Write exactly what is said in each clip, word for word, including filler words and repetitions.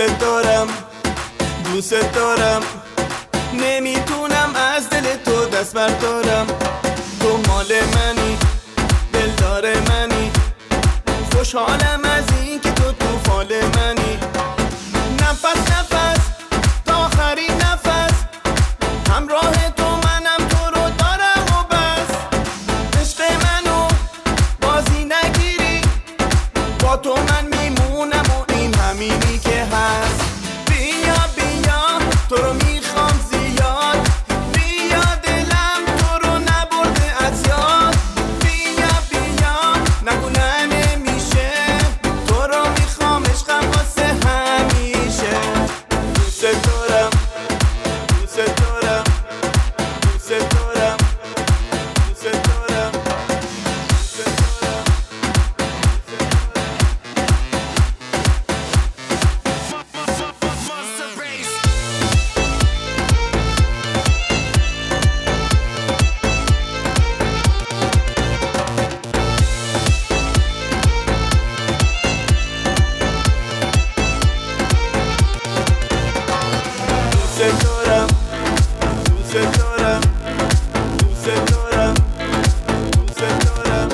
دوست دارم دوست دارم نمیتونم از دل تو دست بردارم. تو مال منی، دلدار منی، خوشحالم از این که تو تو فال منی. نفس نفس تا آخرین نفس همراه تو منم، تو رو دارم و بس. عشق منو بازی نگیری، با تو من میمونم و این همینی که هست. بیا بیا تو رو میخوام زیاد، بیا دلم تو رو نبرده از یاد. بیا بیا نگو نه نمیشه، تو رو میخوام عشقم واسه همیشه. دوست دارم دوست دارم دوست دارم دوست دارم دوست دارم. دوست دارم دوست دارم دوست دارم دوست دارم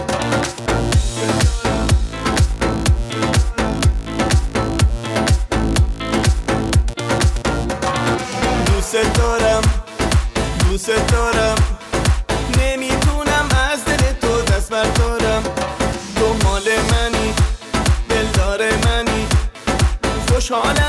دوست دارم دوست دارم نمیتونم از دل تو دست بردارم. تو مال منی، دلدار منی، خوشحالم